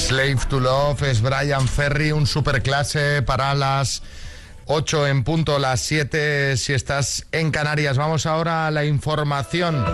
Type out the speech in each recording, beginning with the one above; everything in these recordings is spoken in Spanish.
Slave to Love es Brian Ferry, un superclase para las 8 en punto, las 7 si estás en Canarias. Vamos ahora a la información.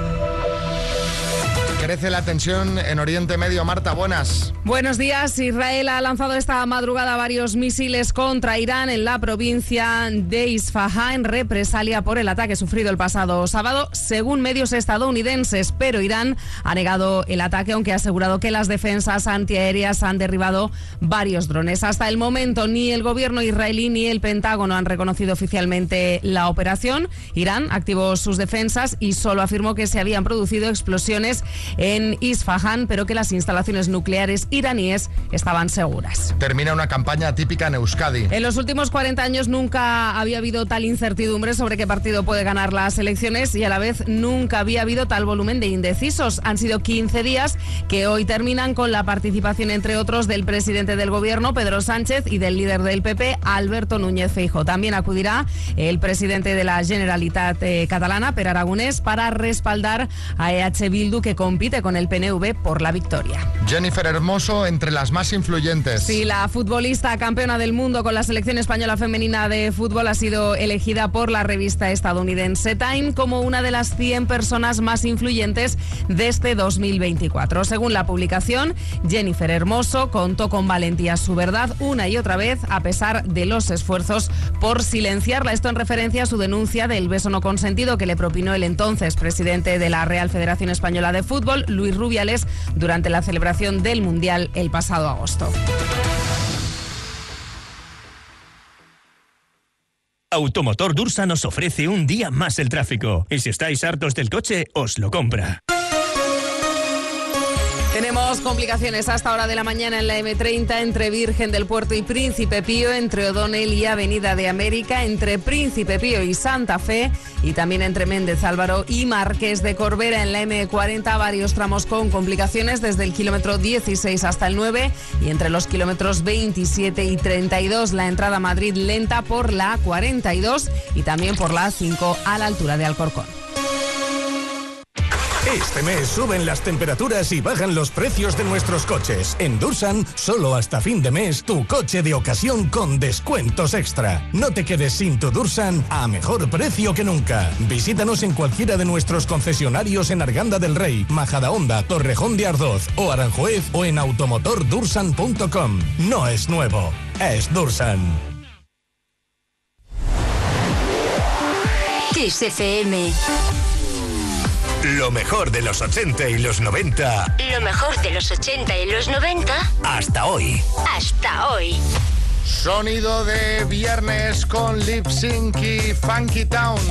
Crece la tensión en Oriente Medio. Marta, buenas. Buenos días. Israel ha lanzado esta madrugada varios misiles contra Irán en la provincia de Isfahan en represalia por el ataque sufrido el pasado sábado, según medios estadounidenses. Pero Irán ha negado el ataque, aunque ha asegurado que las defensas antiaéreas han derribado varios drones. Hasta el momento, ni el gobierno israelí ni el Pentágono han reconocido oficialmente la operación. Irán activó sus defensas y solo afirmó que se habían producido explosiones en Isfahan, pero que las instalaciones nucleares iraníes estaban seguras. Termina una campaña típica en Euskadi. En los últimos 40 años nunca había habido tal incertidumbre sobre qué partido puede ganar las elecciones y a la vez nunca había habido tal volumen de indecisos. Han sido 15 días que hoy terminan con la participación, entre otros, del presidente del gobierno, Pedro Sánchez, y del líder del PP, Alberto Núñez Feijóo. También acudirá el presidente de la Generalitat catalana, Pere Aragonès, para respaldar a EH Bildu, que compite con el PNV por la victoria. Jennifer Hermoso entre las más influyentes. Sí, la futbolista campeona del mundo con la selección española femenina de fútbol ha sido elegida por la revista estadounidense Time como una de las 100 personas más influyentes de este 2024. Según la publicación, Jennifer Hermoso contó con valentía su verdad una y otra vez, a pesar de los esfuerzos por silenciarla. Esto en referencia a su denuncia del beso no consentido que le propinó el entonces presidente de la Real Federación Española de Fútbol, Luis Rubiales, durante la celebración del Mundial el pasado agosto. Automotor Dursa nos ofrece un día más el tráfico. Y si estáis hartos del coche, os lo compra. Tenemos complicaciones a esta hora de la mañana en la M30 entre Virgen del Puerto y Príncipe Pío, entre O'Donnell y Avenida de América, entre Príncipe Pío y Santa Fe y también entre Méndez Álvaro y Marqués de Corbera. En la M40 varios tramos con complicaciones desde el kilómetro 16 hasta el 9 y entre los kilómetros 27 y 32. La entrada a Madrid lenta por la A42 y también por la A5 a la altura de Alcorcón. Este mes suben las temperaturas y bajan los precios de nuestros coches. En Dursan, solo hasta fin de mes, tu coche de ocasión con descuentos extra. No te quedes sin tu Dursan a mejor precio que nunca. Visítanos en cualquiera de nuestros concesionarios en Arganda del Rey, Majadahonda, Torrejón de Ardoz o Aranjuez o en automotordursan.com. No es nuevo, es Dursan. Kiss FM. Lo mejor de los 80 y los 90. Lo mejor de los 80 y los 90. Hasta hoy. Hasta hoy. Sonido de viernes con Lip Sync y Funky Town.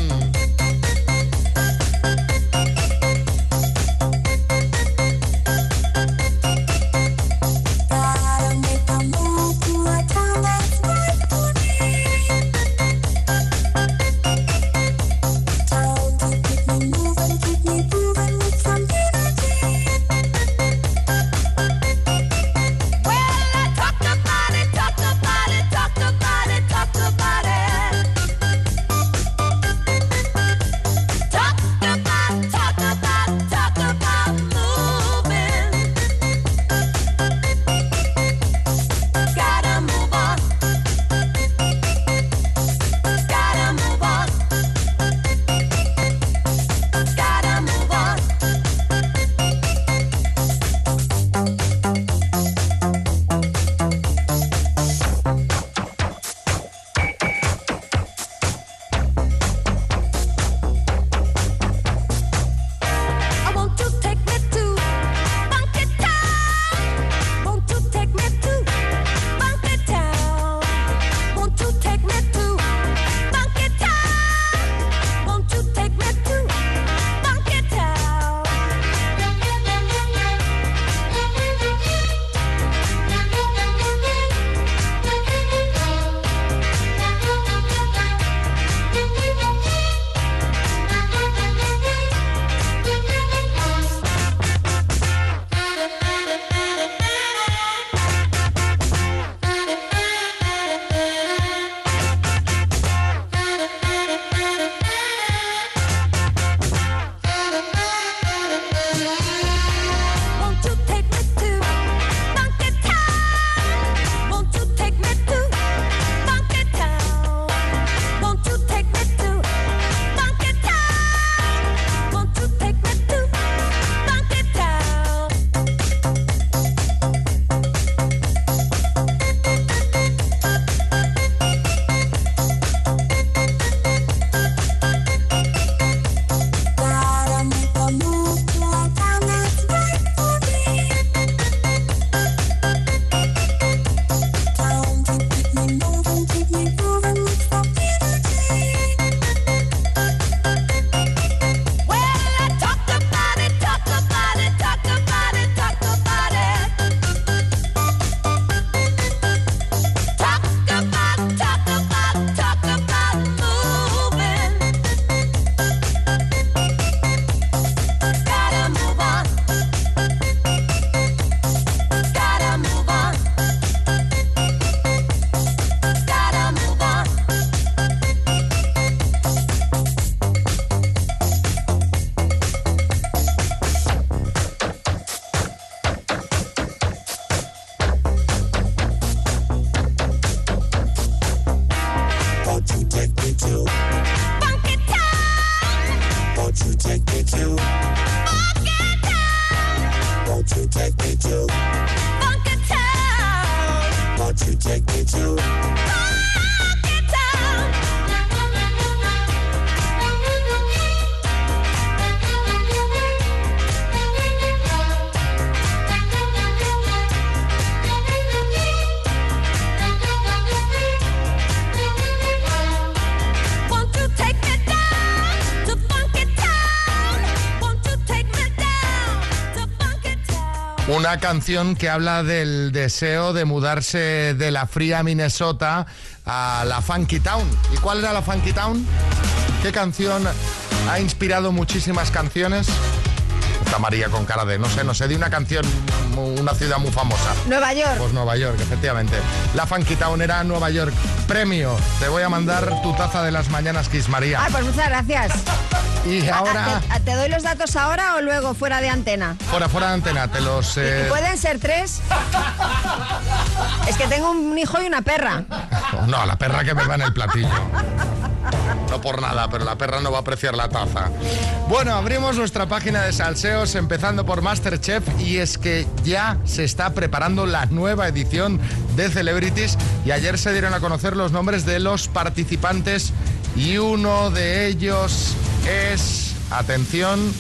Una canción que habla del deseo de mudarse de la fría Minnesota a la Funky Town. ¿Y cuál era la Funky Town? ¿Qué canción ha inspirado muchísimas canciones? Está María con cara de, no sé, de una canción, una ciudad muy famosa. Nueva York. Pues Nueva York, efectivamente. La Funky Town era Nueva York. Premio. Te voy a mandar tu taza de las mañanas Kiss, María. Pues muchas gracias. Y ahora... ¿Te doy los datos ahora o luego fuera de antena? Fuera de antena, te los... ¿Y pueden ser 3? Es que tengo un hijo y una perra. No, la perra que me va en el platillo. No por nada, pero la perra no va a apreciar la taza. Bueno, abrimos nuestra página de salseos empezando por MasterChef y es que ya se está preparando la nueva edición de Celebrities y ayer se dieron a conocer los nombres de los participantes y uno de ellos es, atención,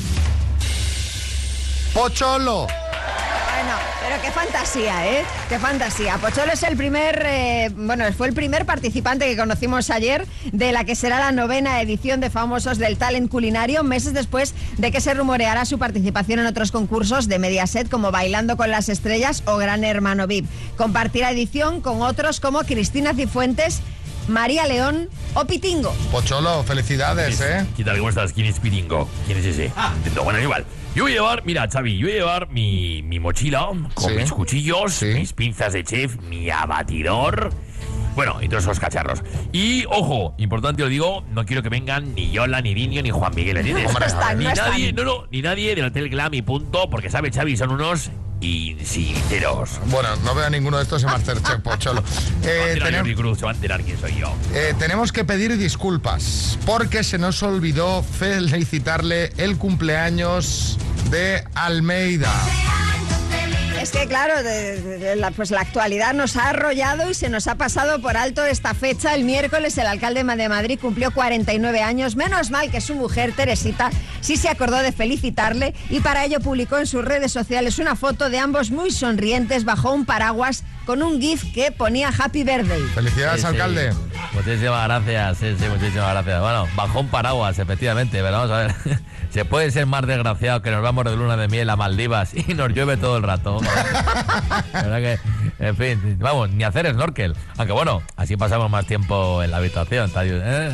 Pocholo. Bueno, pero qué fantasía, ¿eh? Qué fantasía. Pocholo es fue el primer participante que conocimos ayer de la que será la 9ª edición de Famosos del Talent Culinario, meses después de que se rumoreara su participación en otros concursos de Mediaset como Bailando con las Estrellas o Gran Hermano VIP. Compartirá edición con otros como Cristina Cifuentes, María León o Pitingo. Pocholo, felicidades, ¿eh? ¿Qué tal? ¿Cómo estás? ¿Quién es Pitingo? ¿Quién es ese? Bueno, igual. Yo voy a llevar, mira, Xavi, mi mochila con mis cuchillos, mis pinzas de chef, mi abatidor, bueno, y todos esos cacharros. Y, ojo, importante lo digo, no quiero que vengan ni Yola, ni Dinio, ni Juan Miguel, ¿entiendes? Ni nadie del Hotel Glam y punto, porque sabe, Xavi, son unos insinceros. Bueno, no veo a ninguno de estos en MasterChef, Pocholo. Se va a enterar quién soy yo. Tenemos que pedir disculpas porque se nos olvidó felicitarle el cumpleaños de Almeida. Es que claro, la actualidad nos ha arrollado y se nos ha pasado por alto esta fecha. El miércoles el alcalde de Madrid cumplió 49 años. Menos mal que su mujer, Teresita, sí se acordó de felicitarle y para ello publicó en sus redes sociales una foto de ambos muy sonrientes bajo un paraguas con un gif que ponía Happy Birthday. Felicidades, alcalde. Muchísimas gracias, muchísimas gracias. Bueno, bajo un paraguas, efectivamente, pero vamos a ver. Se puede ser más desgraciado que nos vamos de luna de miel a Maldivas y nos llueve todo el rato. La verdad que, en fin, vamos, ni hacer snorkel. Aunque bueno, así pasamos más tiempo en la habitación. Por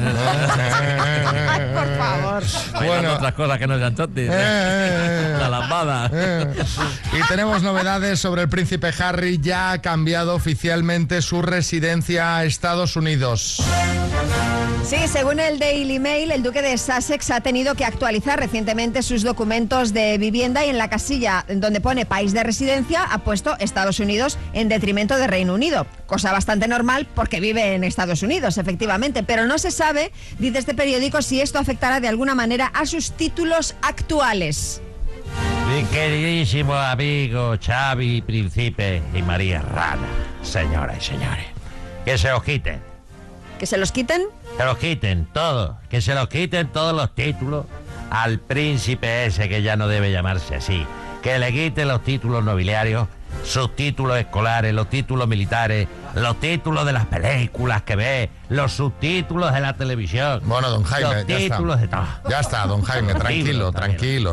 favor. Bueno, otras cosas que no sean chotis. La lambada. Y tenemos novedades sobre el príncipe Harry. Ya ha cambiado oficialmente su residencia a Estados Unidos. Sí, según el Daily Mail, el duque de Sussex ha tenido que actualizar recientemente sus documentos de vivienda y en la casilla donde pone país de residencia ha puesto Estados Unidos en detrimento de Reino Unido. Cosa bastante normal porque vive en Estados Unidos, efectivamente, pero no se sabe, dice este periódico, si esto afectará de alguna manera a sus títulos actuales. Mi queridísimo amigo Xavi Príncipe y María Rana, señoras y señores, que se los quiten. ¿Que se los quiten? Que los quiten todos, que se los quiten todos los títulos al príncipe ese que ya no debe llamarse así, que le quiten los títulos nobiliarios, sus títulos escolares, los títulos militares, los títulos de las películas que ve, los subtítulos de la televisión. Bueno, don Jaime, los títulos de todo. Ya está, don Jaime, tranquilo.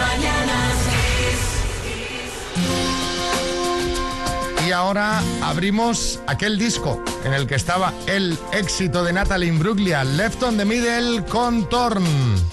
Y ahora abrimos aquel disco en el que estaba el éxito de Natalie Imbruglia, Left on the Middle con Torn.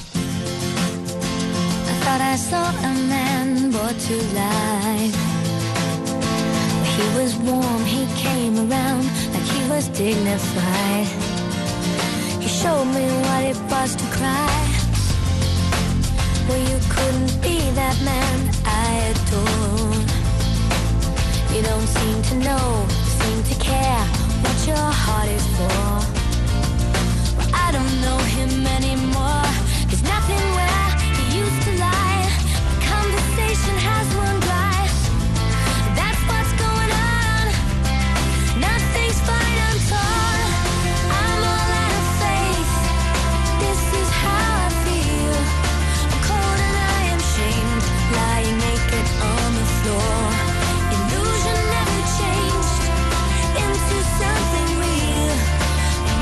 I thought I saw a man brought to life. He was warm, he came around like he was dignified. He showed me what it was to cry. Well, you couldn't be that man I adore. You don't seem to know, seem to care what your heart is for. Well, I don't know him anymore. There's nothing where he used to lie. My conversation has run dry. That's what's going on. Nothing's fine, I'm torn. I'm all out of faith. This is how I feel. I'm cold and I am shamed, lying naked on the floor. Illusion never changed into something real.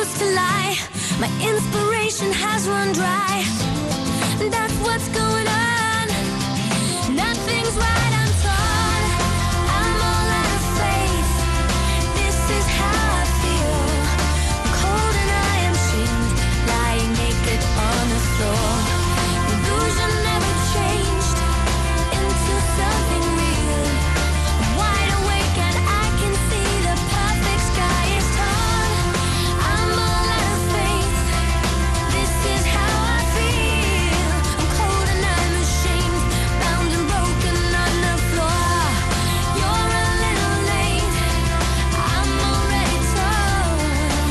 used to lie. My inspiration has run dry. That's what's going on. Nothing's right, I'm torn. I'm all out of faith. This is how I feel. I'm cold and I am shamed, lying naked on the floor. Illusion never changed into something real. I'm wide awake and I can see the perfect sky is torn. I'm all out of faith. This is how I feel. I'm cold and I'm ashamed, bound and broken on the floor. You're a little late. I'm already torn.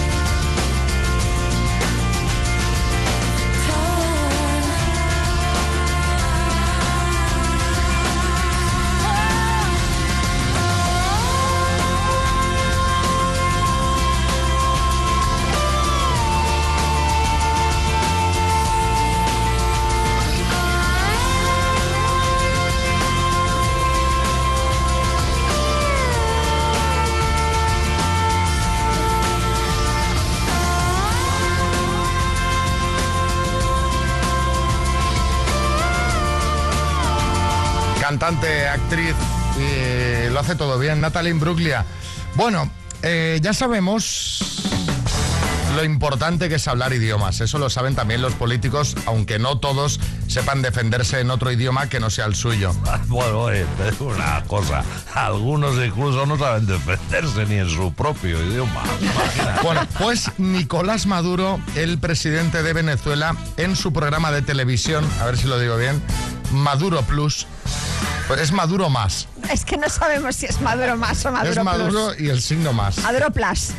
Cantante, actriz, y lo hace todo bien, Natalie Imbruglia. Bueno, ya sabemos lo importante que es hablar idiomas. Eso lo saben también los políticos, aunque no todos sepan defenderse en otro idioma que no sea el suyo. Bueno, te digo una cosa. Algunos incluso no saben defenderse ni en su propio idioma. Imagínate. Bueno, pues Nicolás Maduro, el presidente de Venezuela, en su programa de televisión, a ver si lo digo bien, Maduro Plus, pues es Maduro más. Es que no sabemos si es Maduro más o Maduro Es Maduro Plus. y el signo más. Maduro Plus.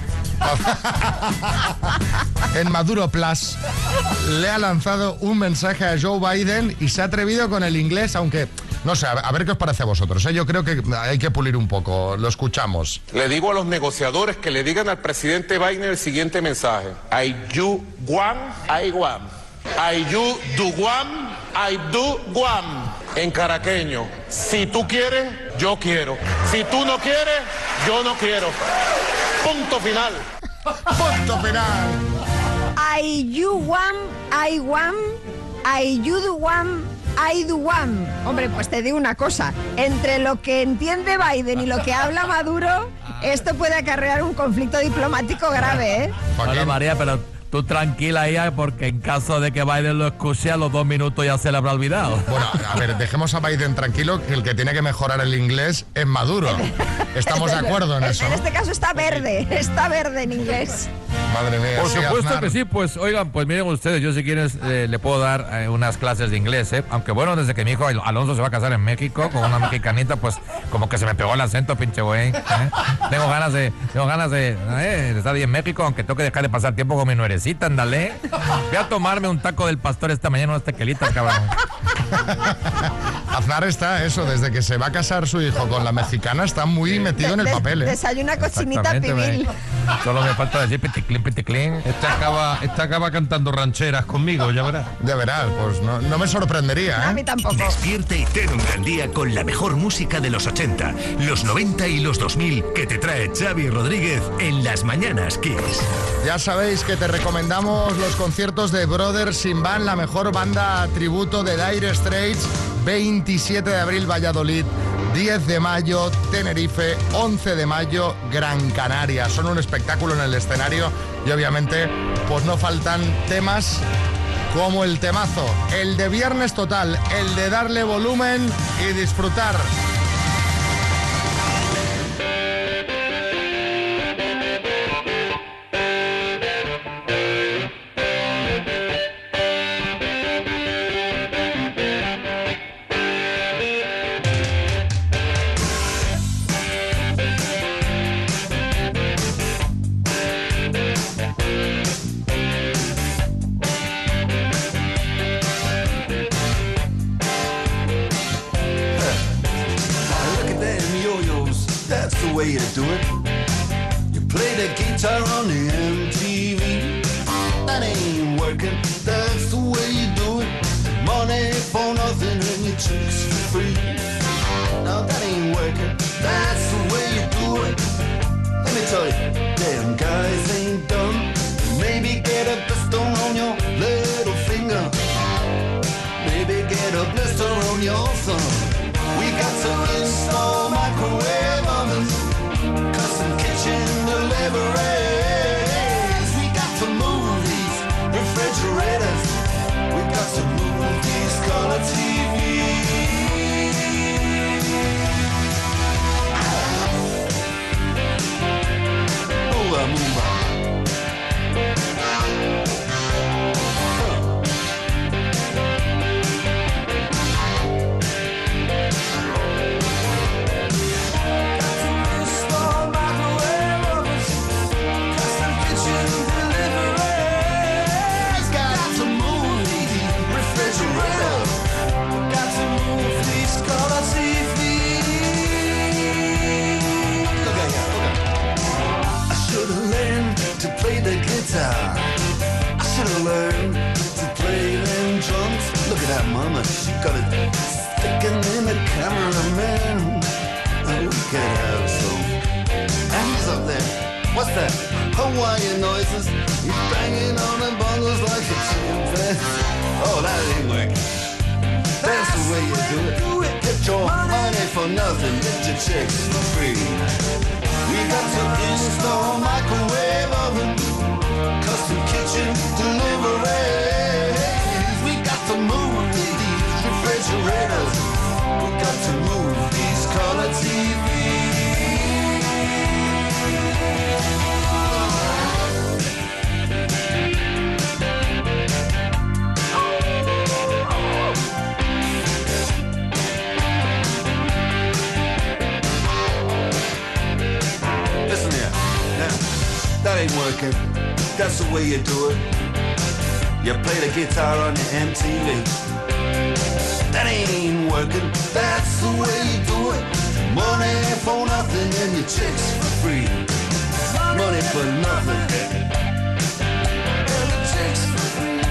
En Maduro Plus le ha lanzado un mensaje a Joe Biden y se ha atrevido con el inglés, aunque no sé, a ver qué os parece a vosotros, ¿eh? Yo creo que hay que pulir un poco. Lo escuchamos. Le digo a los negociadores que le digan al presidente Biden el siguiente mensaje: I you want, I want. I you do want, I do want. En caraqueño: si tú quieres, yo quiero. Si tú no quieres, yo no quiero. Punto final. Punto final. I you want, I want, I you do want, I do want. Hombre, pues te digo una cosa. Entre lo que entiende Biden y lo que habla Maduro, esto puede acarrear un conflicto diplomático grave, ¿eh? Bueno, María, pero tú tranquila ya, porque en caso de que Biden lo escuche, a los 2 minutos ya se le habrá olvidado. Bueno, a ver, dejemos a Biden tranquilo, que el que tiene que mejorar el inglés es Maduro. Estamos de acuerdo en eso, En ¿no? este caso está verde en inglés. Madre mía. Por sí, supuesto Aznar. que sí, pues oigan, pues miren ustedes, yo si quieren le puedo dar unas clases de inglés, ¿eh? Aunque bueno, desde que mi hijo Alonso se va a casar en México con una mexicanita, pues como que se me pegó el acento, pinche güey, ¿eh? Tengo ganas de estar ahí en México, aunque tengo que dejar de pasar tiempo con mi nuerecita, ándale. Voy a tomarme un taco del pastor esta mañana, unas tequilitas, cabrón. Aznar está, eso, desde que se va a casar su hijo con la mexicana, está muy metido en el papel, ¿eh? Desayuna cochinita pibil. Solo me falta decir piticlín, piticlín. Este acaba cantando rancheras conmigo, ya verás. Ya verás, pues no me sorprendería, ¿eh? A mí tampoco. Despierta y ten un gran día con la mejor música de los 80, los 90 y los 2000 que te trae Xavi Rodríguez en Las Mañanas Kiss. Ya sabéis que te recomendamos los conciertos de Brothers in Band, la mejor banda tributo de Dire Straits. 27 de abril Valladolid, 10 de mayo Tenerife, 11 de mayo Gran Canaria. Son un espectáculo en el escenario y obviamente pues no faltan temas como el temazo, el de Viernes Total, el de darle volumen y disfrutar. mama, she got it sticking in the cameraman. And we could have some. And he's up there. What's that? Hawaiian noises. He's banging on the bongos like a chimpanzee. Oh, that ain't working. That's the way you do it. Get your money for nothing. Get your chicks for free. We got to install microwave oven, custom kitchen deliveries. We got to move these refrigerators. We got to move these color TVs. Listen here, now, that ain't working. That's the way you do it. You play the guitar on the MTV. That ain't working. That's the way you do it. Money for nothing and your chicks for free. Money for nothing. And your chicks for free.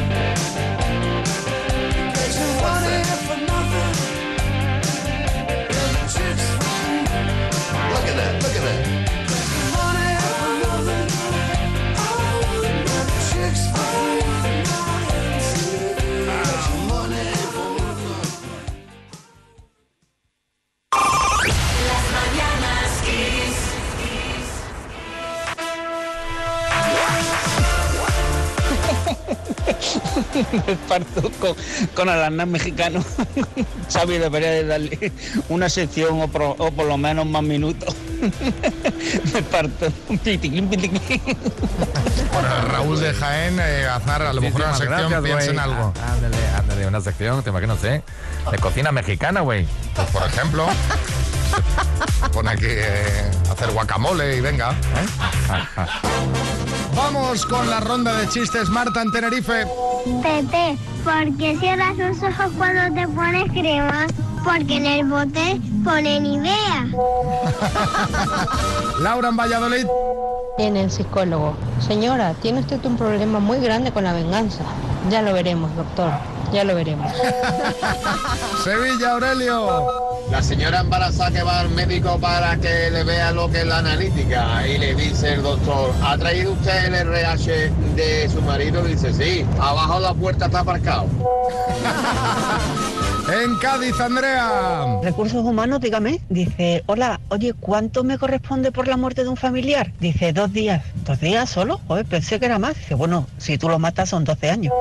Get your money for nothing. And your chicks for free. Look at that, look at that. Money for nothing. Oh, and your chicks for free. Money for nothing. Las mañanas Kiss. Me parto con Alaná mexicano. Xavi debería de darle una sección o por lo menos más minutos. Me parto. Bueno, Raúl de Jaén, Aznar, a lo mejor una sección, gracias, piensa en güey. algo. Ándale, una sección, te imagino, sé, de cocina mexicana, güey. Pues por ejemplo, pone aquí hacer guacamole y venga. Vamos con la ronda de chistes, Marta en Tenerife. Pepe, ¿por qué cierras los ojos cuando te pones crema? Porque en el bote pone Nivea. Laura en Valladolid. Tiene el psicólogo. Señora, tiene usted un problema muy grande con la venganza. Ya lo veremos, doctor. Ya lo veremos. Sevilla, Aurelio. La señora embarazada que va al médico para que le vea lo que es la analítica y le dice el doctor, ¿ha traído usted el RH de su marido? Dice, sí, abajo la puerta está aparcado. En Cádiz, Andrea. Recursos Humanos, dígame. Dice, hola, oye, ¿cuánto me corresponde por la muerte de un familiar? Dice, 2 días. ¿2 días solo? Joder, pensé que era más. Dice, bueno, si tú lo matas son 12 años.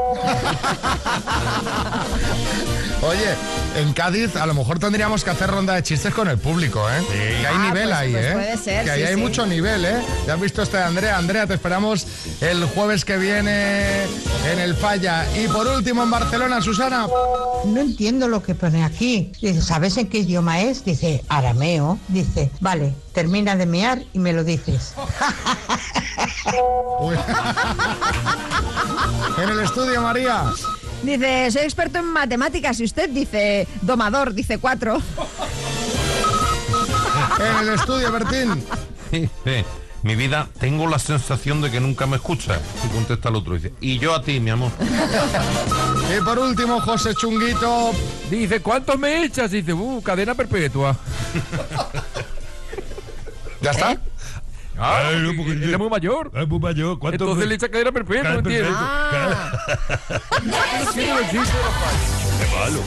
Oye, en Cádiz a lo mejor tendríamos que hacer ronda de chistes con el público, ¿eh? Sí. Que hay nivel ahí, pues ¿eh? puede ser, que ahí sí, hay sí. mucho nivel, ¿eh? Ya has visto este de Andrea. Andrea, te esperamos el jueves que viene en el Falla. Y por último, en Barcelona, Susana. No entiendo lo que pone aquí. Dice, ¿sabes en qué idioma es? Dice, arameo. Dice, vale, termina de mear y me lo dices. En el estudio, María. Dice, soy experto en matemáticas y usted dice, domador, dice 4. En el estudio, Bertín. Sí. Mi vida, tengo la sensación de que nunca me escucha. Y contesta el otro, dice, y yo a ti, mi amor. Y por último, José Chunguito. Dice, ¿cuántos me echas? Dice, cadena perpetua. ¿Ya está? Claro, porque él es muy mayor. Es muy mayor. Entonces le echa cadena perpetua, ¿me entiendes? Sí, no existe. Qué malo.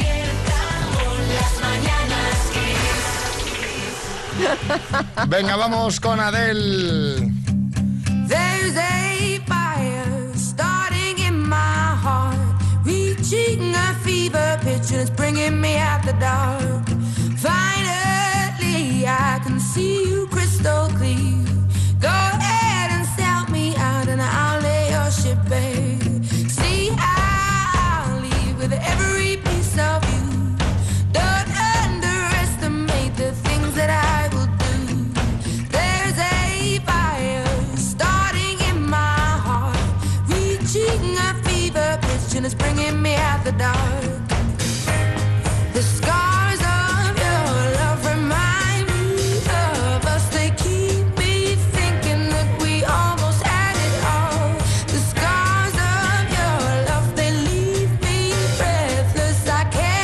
Venga, vamos con Adele. There's a fire starting in my heart, reaching a fever pitch and it's bringing me out the dark. Finally, I can see you crystal clear. Go ahead and sell me out and I'll lay your ship bare. See, I'll leave with every piece of you. Don't underestimate the things that I will do. There's a fire starting in my heart, reaching a fever pitch and it's bringing me out the dark. The scars of your love remind me of us. They keep me thinking that we almost had it all. The scars of your love, they leave me breathless. I can't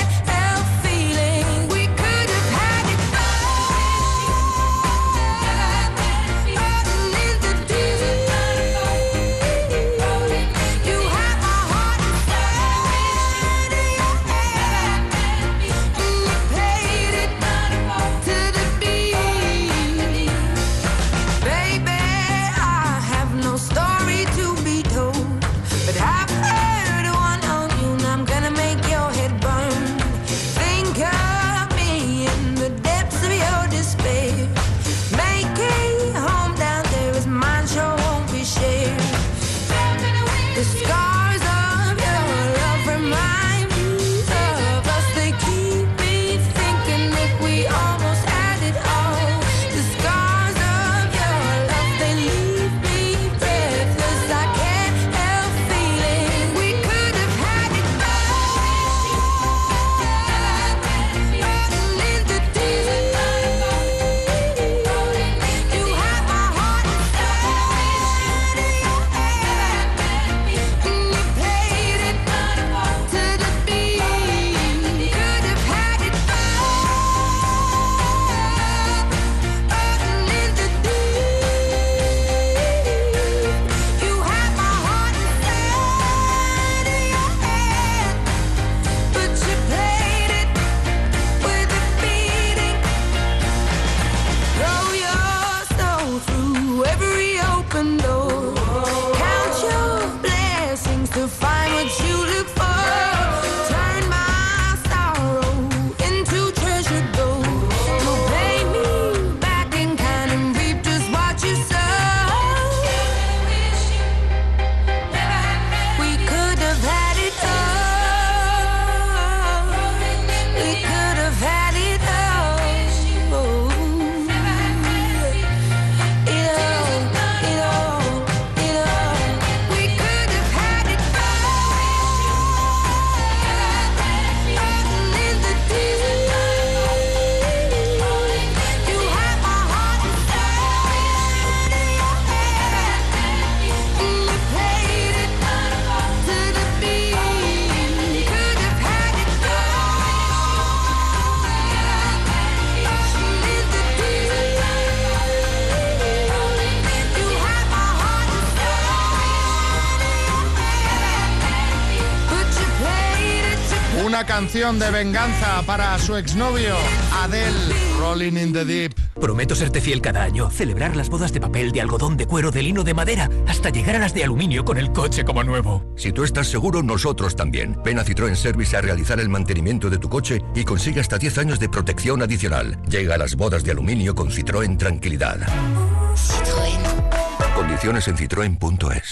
Una canción de venganza para su exnovio, Adele, Rolling in the Deep. Prometo serte fiel cada año, celebrar las bodas de papel, de algodón, de cuero, de lino, de madera, hasta llegar a las de aluminio con el coche como nuevo. Si tú estás seguro, nosotros también. Ven a Citroën Service a realizar el mantenimiento de tu coche y consigue hasta 10 años de protección adicional. Llega a las bodas de aluminio con Citroën Tranquilidad. Citroën. Condiciones en citroen.es.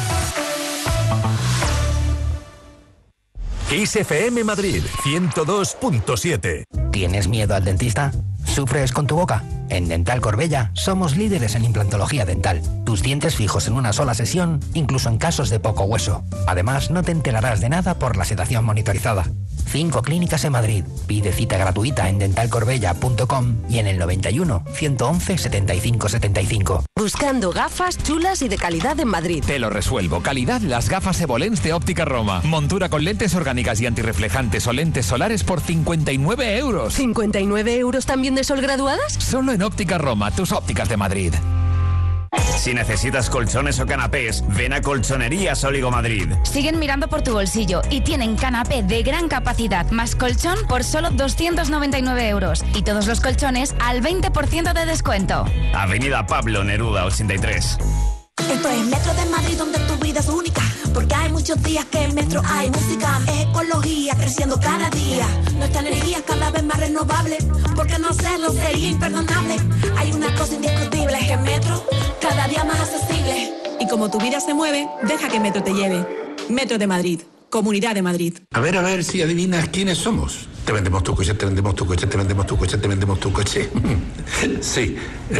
Kiss FM Madrid 102.7. ¿Tienes miedo al dentista? ¿Sufres con tu boca? En Dental Corbella somos líderes en implantología dental. Tus dientes fijos en una sola sesión, incluso en casos de poco hueso. Además, no te enterarás de nada por la sedación monitorizada. 5 clínicas en Madrid. Pide cita gratuita en dentalcorbella.com y en el 91 111 75 75. Buscando gafas chulas y de calidad en Madrid. Te lo resuelvo. Calidad las gafas Evolens de Óptica Roma. Montura con lentes orgánicas y antirreflejantes o lentes solares por 59 euros. ¿59 euros también de sol graduadas? Solo en Óptica Roma, tus ópticas de Madrid. Si necesitas colchones o canapés, ven a Colchonerías Óligo Madrid. Siguen mirando por tu bolsillo y tienen canapé de gran capacidad más colchón por solo 299 euros. Y todos los colchones al 20% de descuento. Avenida Pablo Neruda 83. Esto es Metro de Madrid, donde tu vida es única. Porque hay muchos días que en Metro hay música. Es ecología creciendo cada día. Nuestra energía cada vez más renovable. Porque no hacerlo sería imperdonable. Hay una cosa indiscutible, es que Metro cada día más accesible. Y como tu vida se mueve, deja que Metro te lleve. Metro de Madrid, Comunidad de Madrid. A ver si adivinas quiénes somos. Te vendemos tu coche, te vendemos tu coche, te vendemos tu coche, te vendemos tu coche. Sí,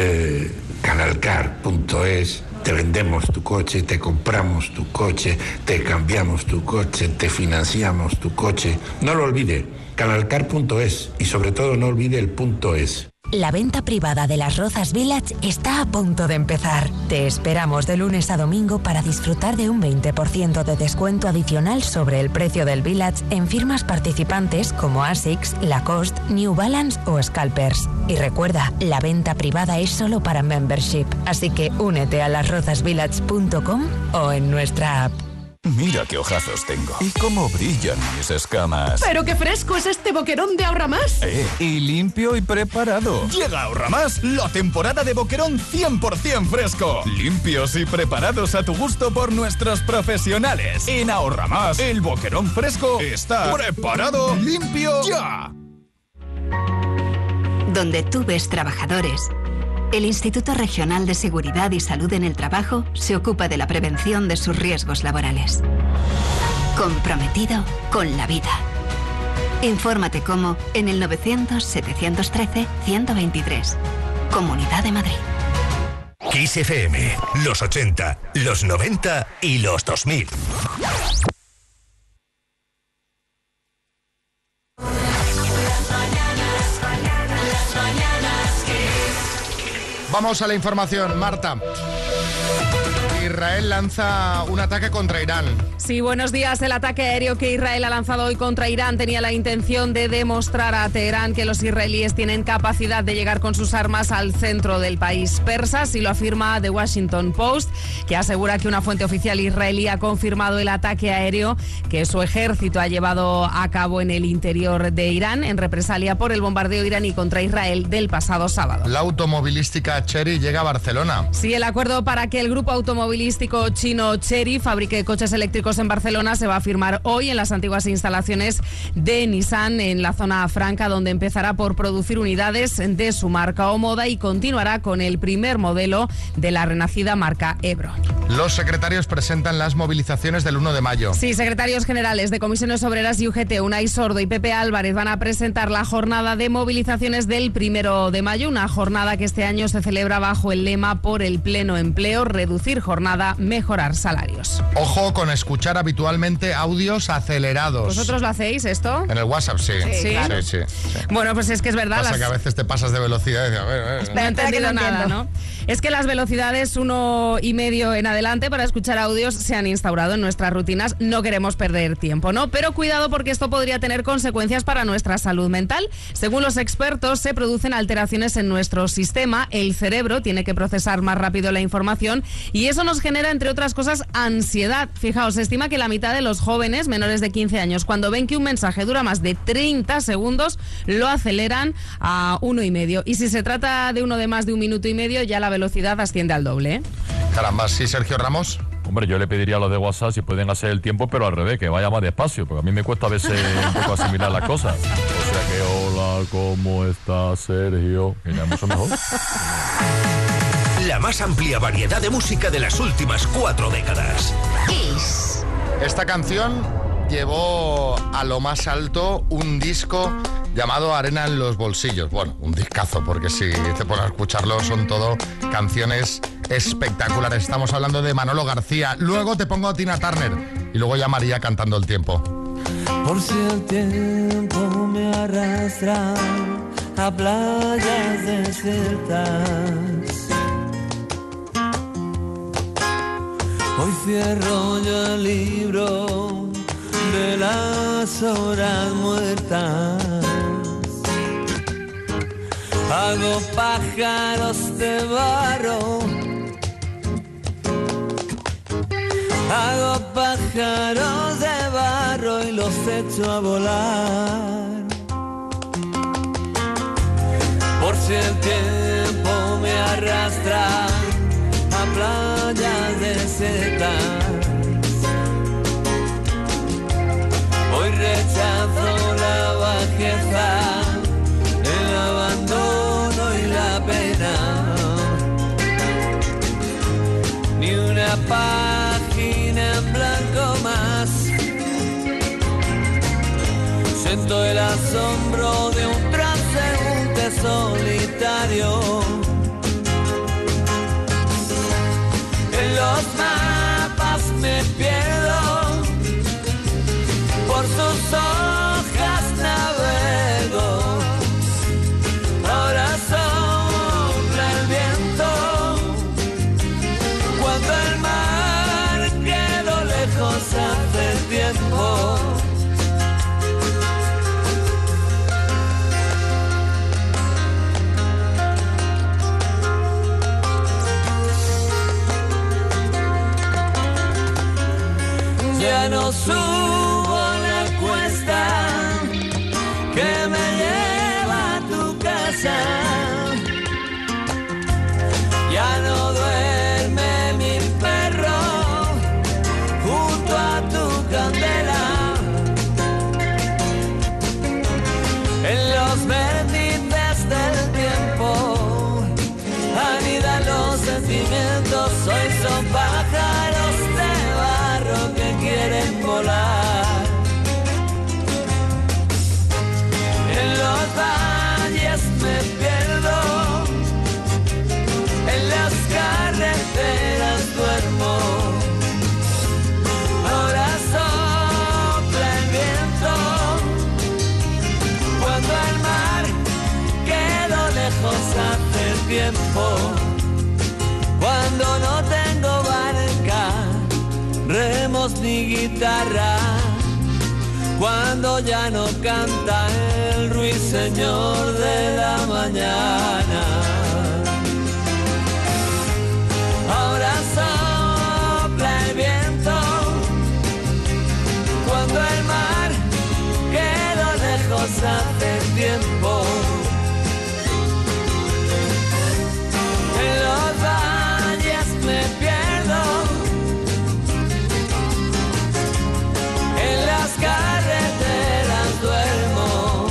Canalcar.es. Te vendemos tu coche, te compramos tu coche, te cambiamos tu coche, te financiamos tu coche. No lo olvide, Canalcar.es y sobre todo no olvide el .es. La venta privada de las Rozas Village está a punto de empezar. Te esperamos de lunes a domingo para disfrutar de un 20% de descuento adicional sobre el precio del Village en firmas participantes como ASICS, Lacoste, New Balance o Scalpers. Y recuerda, la venta privada es solo para membership, así que únete a lasrozasvillage.com o en nuestra app. Mira qué ojazos tengo. Y cómo brillan mis escamas. ¡Pero qué fresco es este boquerón de Ahorra Más! Y limpio y preparado. Llega Ahorra Más, la temporada de boquerón 100% fresco. Limpios y preparados a tu gusto por nuestros profesionales. En Ahorra Más, el boquerón fresco está preparado, limpio, ya. Donde tú ves trabajadores, el Instituto Regional de Seguridad y Salud en el Trabajo se ocupa de la prevención de sus riesgos laborales. Comprometido con la vida. Infórmate cómo en el 900-713-123. Comunidad de Madrid. Kiss FM, los 80, los 90 y los 2000. Vamos a la información, Marta. Israel lanza un ataque contra Irán. Sí, buenos días. El ataque aéreo que Israel ha lanzado hoy contra Irán tenía la intención de demostrar a Teherán que los israelíes tienen capacidad de llegar con sus armas al centro del país persa, así lo afirma The Washington Post, que asegura que una fuente oficial israelí ha confirmado el ataque aéreo que su ejército ha llevado a cabo en el interior de Irán en represalia por el bombardeo iraní contra Israel del pasado sábado. La automovilística Chery llega a Barcelona. Sí, el acuerdo para que el grupo automovilístico chino Chery fabrique coches eléctricos en Barcelona se va a firmar hoy en las antiguas instalaciones de Nissan en la zona franca, donde empezará por producir unidades de su marca Omoda y continuará con el primer modelo de la renacida marca Ebro. Los secretarios presentan las movilizaciones del 1 de mayo. Sí, secretarios generales de Comisiones Obreras y UGT, Unai Sordo y Pepe Álvarez van a presentar la jornada de movilizaciones del 1 de mayo, una jornada que este año se celebra bajo el lema por el pleno empleo, reducir jornada, mejorar salarios. Ojo con escuchar habitualmente audios acelerados. ¿Vosotros lo hacéis esto? En el WhatsApp, sí. Sí, claro. Sí. Bueno, pues es que es verdad. Pasa que a veces te pasas de velocidad y dices, a ver. No he entendido nada, ¿no? Es que las velocidades 1,5 en adelante para escuchar audios se han instaurado en nuestras rutinas. No queremos perder tiempo, ¿no? Pero cuidado, porque esto podría tener consecuencias para nuestra salud mental. Según los expertos, se producen alteraciones en nuestro sistema. El cerebro tiene que procesar más rápido la información y eso nos nos genera, entre otras cosas, ansiedad. Fijaos, se estima que la mitad de los jóvenes menores de 15 años, cuando ven que un mensaje dura más de 30 segundos, lo aceleran a 1,5. Y si se trata de uno de más de 1,5 minutos, ya la velocidad asciende al doble, ¿eh? Caramba, sí, Sergio Ramos. Hombre, yo le pediría a los de WhatsApp si pueden hacer el tiempo, pero al revés, que vaya más despacio, porque a mí me cuesta a veces un poco asimilar las cosas. O sea que, hola, ¿cómo estás, Sergio? Que ya mucho mejor. La más amplia variedad de música de las últimas 4 décadas. Kiss. Esta canción llevó a lo más alto un disco llamado Arena en los bolsillos. Bueno, un discazo, porque si te pones a escucharlo son todo canciones espectaculares. Estamos hablando de Manolo García. Luego te pongo a Tina Turner y luego ya María cantando El tiempo. Por si el tiempo me arrastra a playas desiertas, hoy cierro yo el libro de las horas muertas. Hago pájaros de barro, hago pájaros de barro y los echo a volar. Por si el tiempo me arrastra a playas desiertas, hoy rechazo la bajeza, el abandono y la pena. Ni una página en blanco más. Siento el asombro de un transeúnte solitario. En los mapas me pierdo, por sus hojas navego. Ahora sopla el viento, cuando el mar quedó lejos hace tiempo. Ya no subo la cuesta que me lleva a tu casa, ya no duerme mi perro junto a tu candela. En los vértices del tiempo anidan los sentimientos, hoy son pájaros de barro que quieren volar. En los valles me pierdo, en las carreteras duermo. Ahora sopla el viento, cuando el mar quedó lejos hace tiempo. Cuando no tengo barca, remos ni guitarra, cuando ya no canta el ruiseñor de la mañana. Ahora sopla el viento, cuando el mar quedó lejos hace tiempo. En los valles me pierdo, en las carreteras duermo.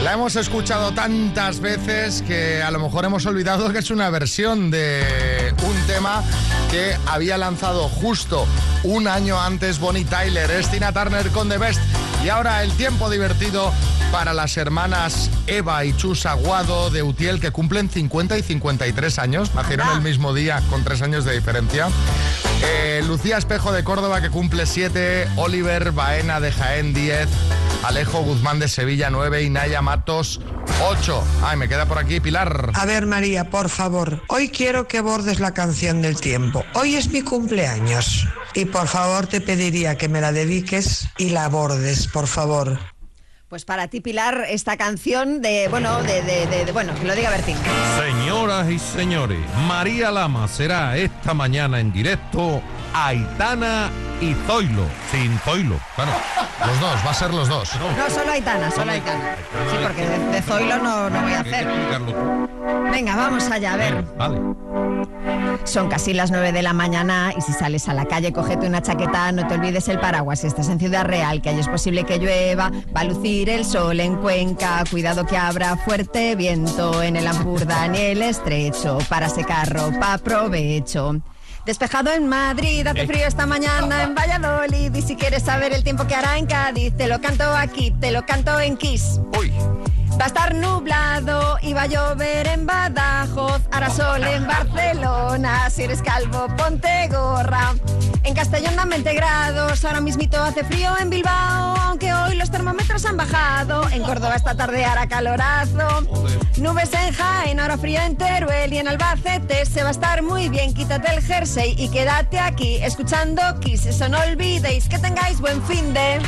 La hemos escuchado tantas veces que a lo mejor hemos olvidado que es una versión de un tema que había lanzado justo un año antes Bonnie Tyler. Es Tina Turner con The Best. Y ahora el tiempo divertido para las hermanas Eva y Chus Aguado de Utiel, que cumplen 50 y 53 años. Nacieron el mismo día con 3 años de diferencia. Lucía Espejo de Córdoba, que cumple 7. Oliver Baena de Jaén, 10. Alejo Guzmán de Sevilla, 9. Y Naya Matos, 8. Ay, me queda por aquí Pilar. A ver, María, por favor, hoy quiero que bordes la canción del tiempo. Hoy es mi cumpleaños y por favor te pediría que me la dediques y la bordes, por favor. Pues para ti, Pilar, esta canción bueno, que lo diga Bertín. Señoras y señores, María Lama será esta mañana en directo Aitana y Zoilo, sin Zoilo. Bueno, los dos, va a ser los dos. No, solo Aitana. Sí, porque de Zoilo no voy a hacer. Venga, vamos allá, a ver. Vale. Son casi las 9 de la mañana y si sales a la calle, cógete una chaqueta, no te olvides el paraguas. Si estás en Ciudad Real, que ahí es posible que llueva, va a lucir el sol en Cuenca. Cuidado que habrá fuerte viento en el Ampurdán y el Estrecho. Para secar ropa, aprovecho. Despejado en Madrid, hace frío esta mañana en Valladolid. Y si quieres saber el tiempo que hará en Cádiz, te lo canto aquí, te lo canto en Kiss. Uy. Va a estar nublado y va a llover en Badajoz, hará sol en Barcelona, si eres calvo ponte gorra. En Castellón dan 20 grados, ahora mismito hace frío en Bilbao, aunque hoy los termómetros han bajado. En Córdoba esta tarde hará calorazo, nubes en Jaén, ahora frío en Teruel y en Albacete se va a estar muy bien. Quítate el jersey y quédate aquí escuchando Kiss, eso no olvidéis, que tengáis buen fin de...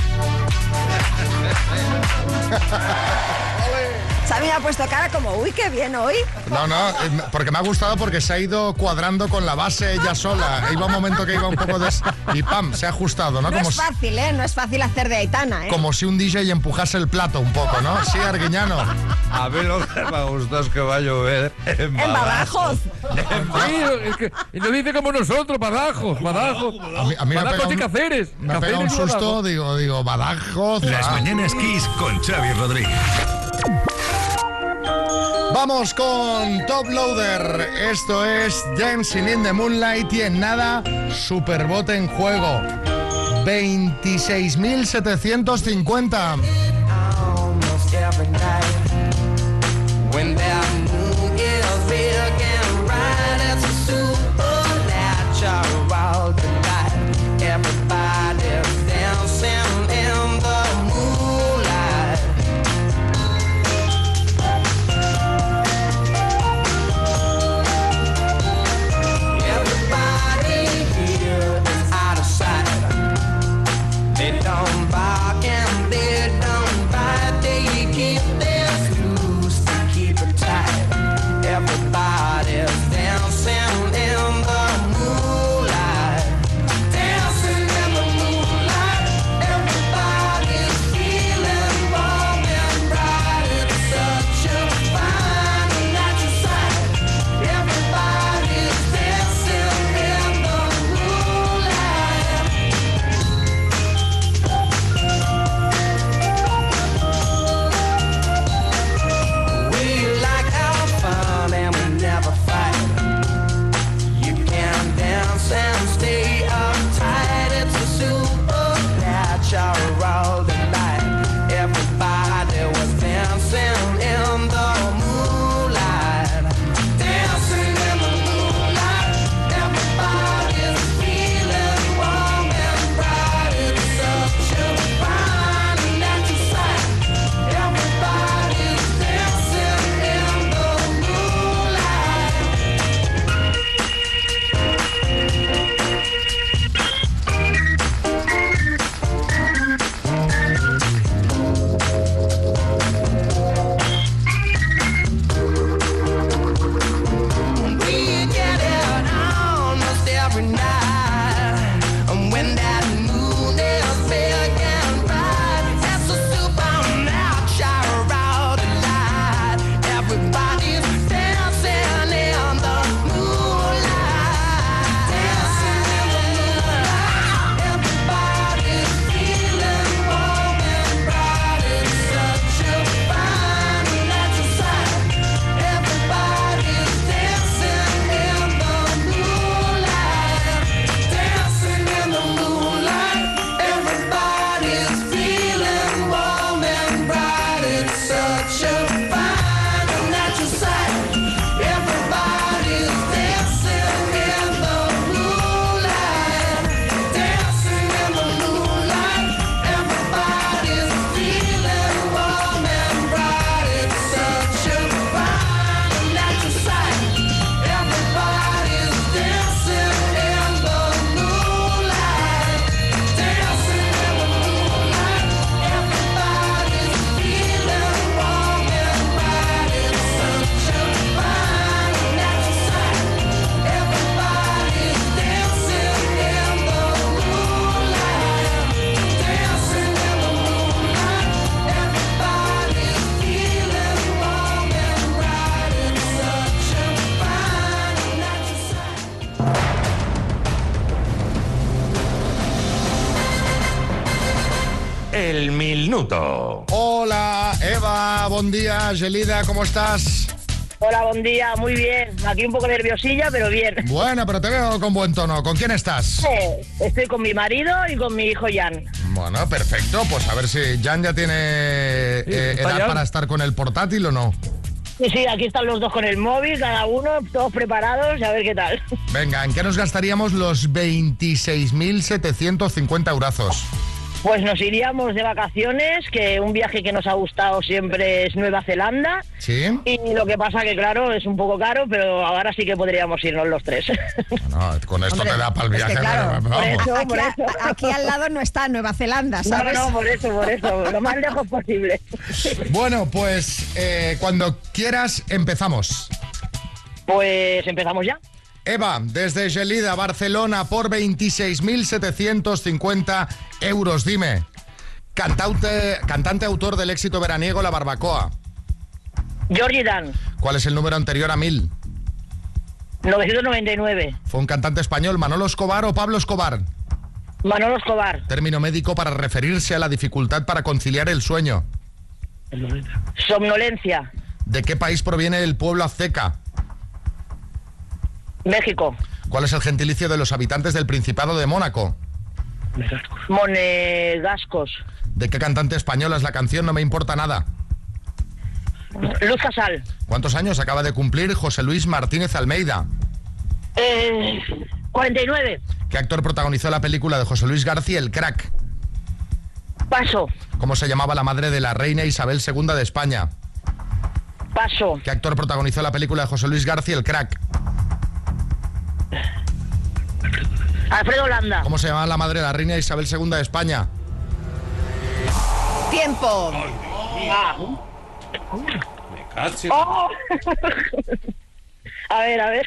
Xavi me ha puesto cara como, uy, qué bien hoy. No, porque me ha gustado porque se ha ido cuadrando con la base ella sola. Iba un momento que iba un poco y ¡pam! Se ha ajustado, ¿no? No es fácil, ¿eh? No es fácil hacer de Aitana, ¿eh? Como si un DJ empujase el plato un poco, ¿no? Sí, Arguiñano. A mí lo que me gusta es que va a llover en Badajoz. Sí, es que lo dice como nosotros, Badajoz. A mí Badajoz y Cáceres. Me ha pegado un susto, digo, Badajoz. Las mañanas Kiss con Xavi Rodríguez. Vamos con Top Loader. Esto es Dancing in the Moonlight y en nada, Superbote en juego. 26.750. They don't bark and they don't bite, they keep their minuto. Hola, Eva, buen día. Gelida, ¿cómo estás? Hola, buen día, muy bien. Aquí un poco nerviosilla, pero bien. Bueno, pero te veo con buen tono. ¿Con quién estás? Estoy con mi marido y con mi hijo Jan. Bueno, perfecto. Pues a ver si Jan ya tiene edad Jan? para estar con el portátil o no. Sí, aquí están los dos con el móvil, cada uno, todos preparados, a ver qué tal. Venga, ¿en qué nos gastaríamos los 26.750 eurazos? Pues nos iríamos de vacaciones, que un viaje que nos ha gustado siempre es Nueva Zelanda. Sí. Y lo que pasa que, claro, es un poco caro, pero ahora sí que podríamos irnos los tres. No, con esto te da para el viaje. claro, pero vamos. Aquí al lado no está Nueva Zelanda, ¿sabes? No, por eso, lo más lejos posible. Bueno, pues cuando quieras empezamos. Pues empezamos ya. Eva, desde Gelida, Barcelona, por 26.750 euros. Dime, cantante autor del éxito veraniego La Barbacoa. Georgie Dan. ¿Cuál es el número anterior a 1000? 999. ¿Fue un cantante español, Manolo Escobar o Pablo Escobar? Manolo Escobar. Término médico para referirse a la dificultad para conciliar el sueño. Somnolencia. ¿De qué país proviene el pueblo azteca? México. ¿Cuál es el gentilicio de los habitantes del Principado de Mónaco? Monegascos. ¿De qué cantante española es la canción No me importa nada? Luz Casal. ¿Cuántos años acaba de cumplir José Luis Martínez Almeida? 49. ¿Qué actor protagonizó la película de José Luis García, El Crack? Paso. ¿Cómo se llamaba la madre de la reina Isabel II de España? Paso. ¿Qué actor protagonizó la película de José Luis García, El Crack? Alfredo Landa. ¿Cómo se llamaba la madre de la reina Isabel II de España? ¡Tiempo! Oh. A ver.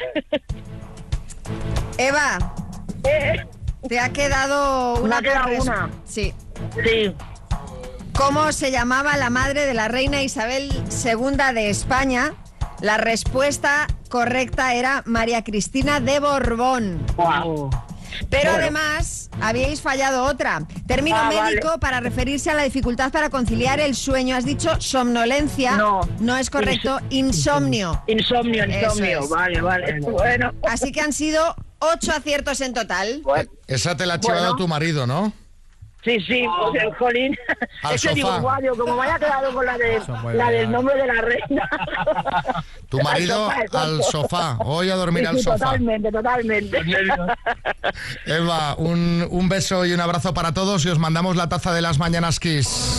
Eva, te ha quedado una. Una. Sí. Sí. ¿Cómo se llamaba la madre de la reina Isabel II de España? La respuesta correcta era María Cristina de Borbón. Wow. Pero Bueno. además habíais fallado otra. Término médico vale. para referirse a la dificultad para conciliar el sueño. Has dicho somnolencia. No es correcto. Insomnio. Insomnio. Eso es. Vale. Bueno. Así que han sido 8 aciertos en total. Esa te la ha chivado tu marido, ¿no? Sí, pues el jolín. Al Es que digo, sofá. guau, digo, como me haya quedado con la del nombre de la reina. Tu marido al sofá. Hoy a dormir al sofá. Totalmente. Eva, un beso y un abrazo para todos y os mandamos la taza de las Mañanas Kiss.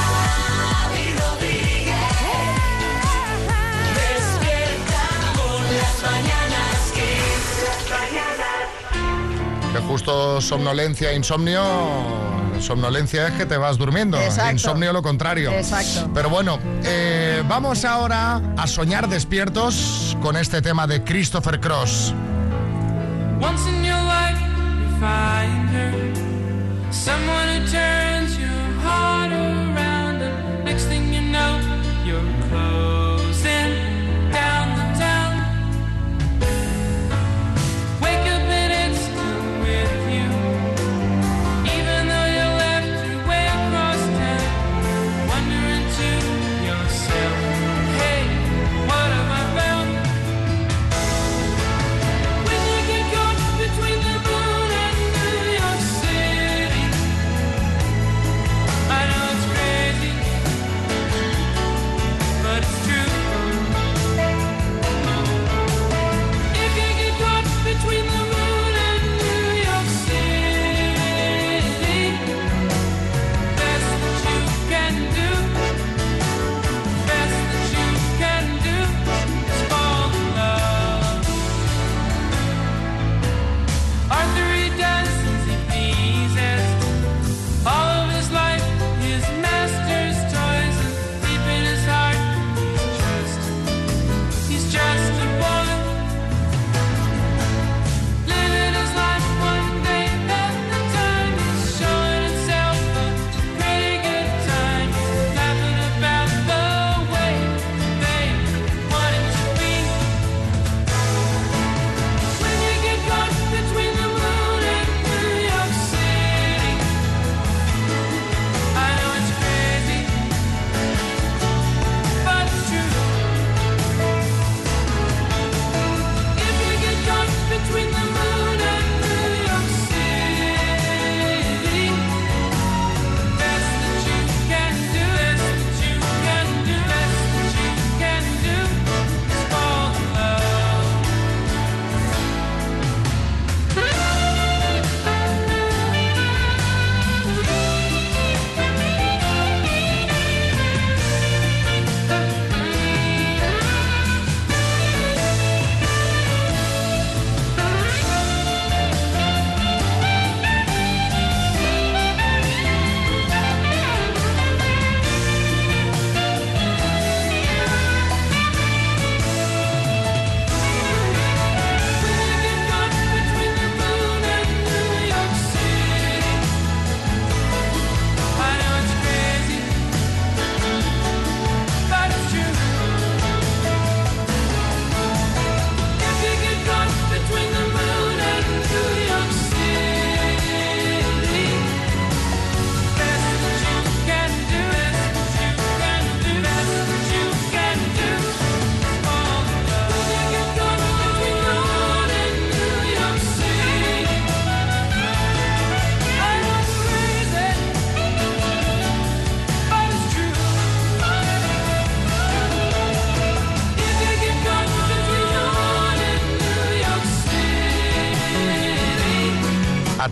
Que justo somnolencia, insomnio. Somnolencia es que te vas durmiendo. Exacto. Insomnio lo contrario. Exacto. Pero bueno, vamos ahora a soñar despiertos con este tema de Christopher Cross. Once in your life you find her, someone who turns your heart around, and next thing you know you're closing down the town. Wake up and it's still with you, even though you left your way across town, wondering to yourself, hey, what have I found? When you get caught between the moon and New York City, I know it's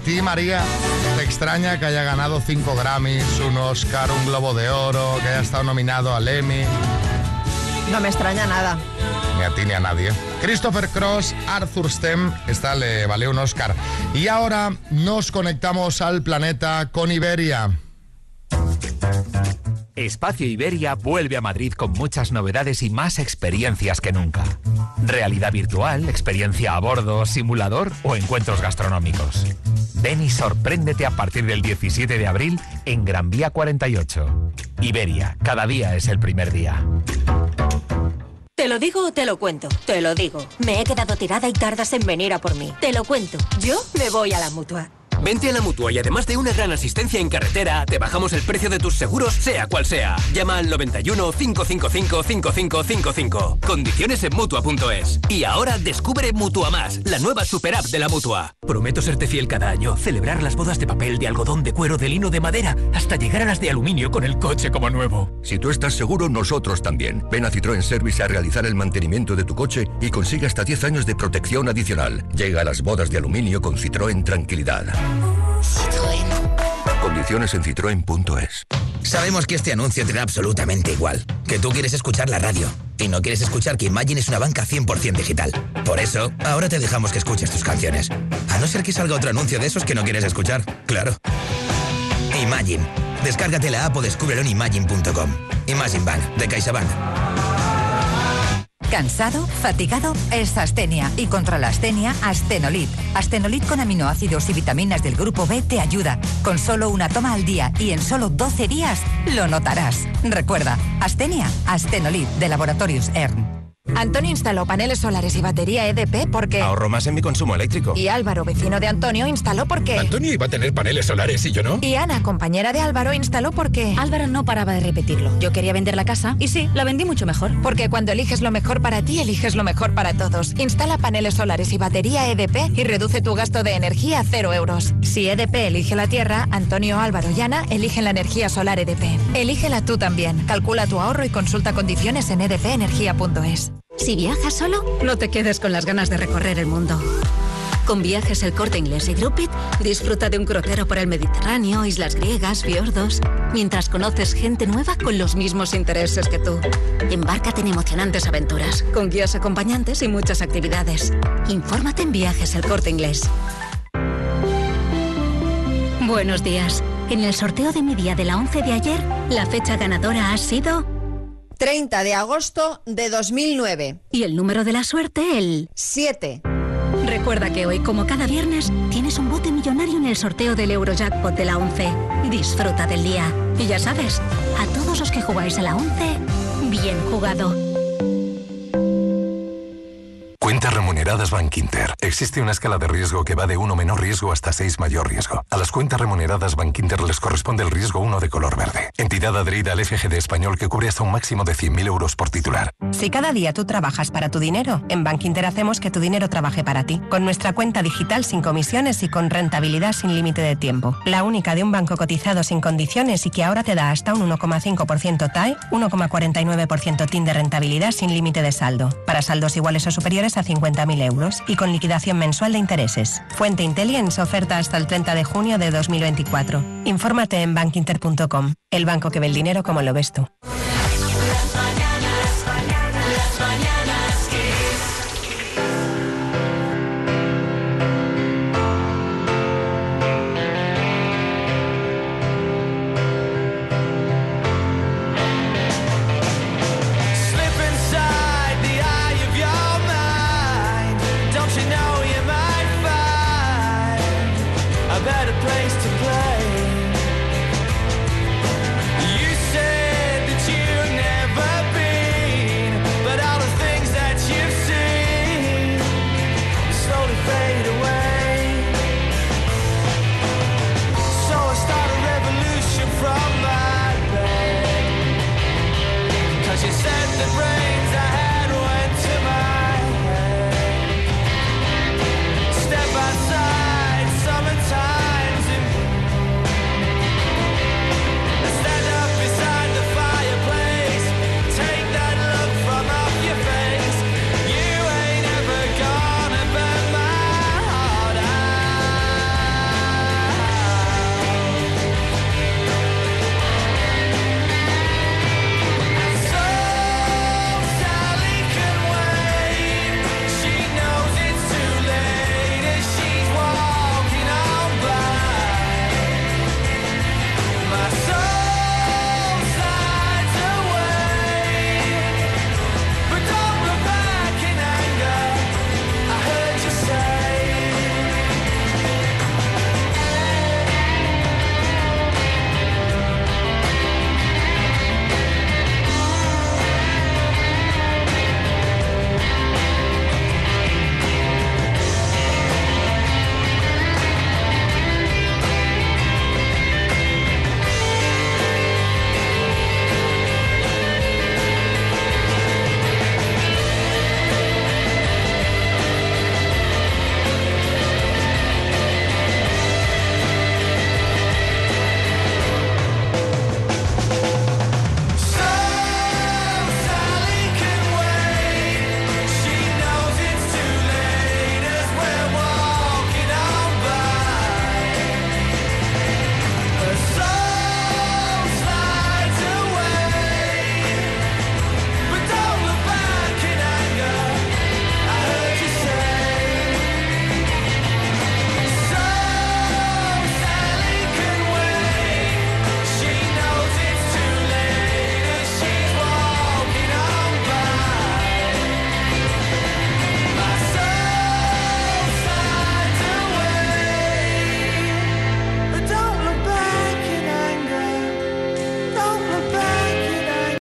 ti, María, te extraña que haya ganado 5 Grammys, un Oscar, un Globo de Oro, que haya estado nominado al Emmy? No me extraña nada. Ni a ti ni a nadie. Christopher Cross, Arthur Stem, esta le valió un Oscar. Y ahora nos conectamos al planeta con Iberia. Espacio Iberia vuelve a Madrid con muchas novedades y más experiencias que nunca. Realidad virtual, experiencia a bordo, simulador o encuentros gastronómicos. Ven y sorpréndete a partir del 17 de abril en Gran Vía 48. Iberia, cada día es el primer día. ¿Te lo digo o te lo cuento? Te lo digo. Me he quedado tirada y tardas en venir a por mí. Te lo cuento. Yo me voy a la Mutua. Vente a la Mutua y además de una gran asistencia en carretera, te bajamos el precio de tus seguros, sea cual sea. Llama al 91 555 5555. Condiciones en Mutua.es. Y ahora descubre Mutua Más, la nueva super app de la Mutua. Prometo serte fiel cada año, celebrar las bodas de papel, de algodón, de cuero, de lino, de madera, hasta llegar a las de aluminio con el coche como nuevo. Si tú estás seguro, nosotros también. Ven a Citroën Service a realizar el mantenimiento de tu coche y consigue hasta 10 años de protección adicional. Llega a las bodas de aluminio con Citroën Tranquilidad. Citroën. Condiciones en citroen.es. Sabemos que este anuncio te da absolutamente igual, que tú quieres escuchar la radio y no quieres escuchar que Imagine es una banca 100% digital. Por eso, ahora te dejamos que escuches tus canciones. A no ser que salga otro anuncio de esos que no quieres escuchar, claro. Imagine. Descárgate la app o descúbrelo en imagine.com. Imagine Bank, de CaixaBank. ¿Cansado? ¿Fatigado? Es astenia. Y contra la astenia, Astenolit. Astenolit con aminoácidos y vitaminas del grupo B te ayuda. Con solo una toma al día y en solo 12 días lo notarás. Recuerda, astenia, Astenolit de Laboratorios ERN. Antonio instaló paneles solares y batería EDP porque... Ahorro más en mi consumo eléctrico. Y Álvaro, vecino de Antonio, instaló porque... Antonio iba a tener paneles solares y yo no. Y Ana, compañera de Álvaro, instaló porque... Álvaro no paraba de repetirlo. Yo quería vender la casa y sí, la vendí mucho mejor. Porque cuando eliges lo mejor para ti, eliges lo mejor para todos. Instala paneles solares y batería EDP y reduce tu gasto de energía a 0 euros. Si EDP elige la tierra, Antonio, Álvaro y Ana eligen la energía solar EDP. Elígela tú también. Calcula tu ahorro y consulta condiciones en edpenergia.es. Si viajas solo, no te quedes con las ganas de recorrer el mundo. Con Viajes El Corte Inglés y Grupit, disfruta de un crucero por el Mediterráneo, islas griegas, fiordos, mientras conoces gente nueva con los mismos intereses que tú. Embárcate en emocionantes aventuras, con guías acompañantes y muchas actividades. Infórmate en Viajes El Corte Inglés. Buenos días. En el sorteo de mi día de la 11 de ayer, la fecha ganadora ha sido... 30 de agosto de 2009. Y el número de la suerte, el... 7. Recuerda que hoy, como cada viernes, tienes un bote millonario en el sorteo del Eurojackpot de la 11. Disfruta del día. Y ya sabes, a todos los que jugáis a la 11, bien jugado. Cuentas remuneradas Bankinter. Existe una escala de riesgo que va de 1 menor riesgo hasta 6 mayor riesgo. A las cuentas remuneradas Bankinter les corresponde el riesgo 1 de color verde. Entidad adherida al FGD español que cubre hasta un máximo de 100.000 euros por titular. Si cada día tú trabajas para tu dinero, en Bankinter hacemos que tu dinero trabaje para ti. Con nuestra cuenta digital sin comisiones y con rentabilidad sin límite de tiempo. La única de un banco cotizado sin condiciones y que ahora te da hasta un 1,5% TAE, 1,49% TIN de rentabilidad sin límite de saldo. Para saldos iguales o superiores a 50.000 euros y con liquidación mensual de intereses. Fuente Intelligence, oferta hasta el 30 de junio de 2024. Infórmate en bankinter.com, el banco que ve el dinero como lo ves tú. Las mañanas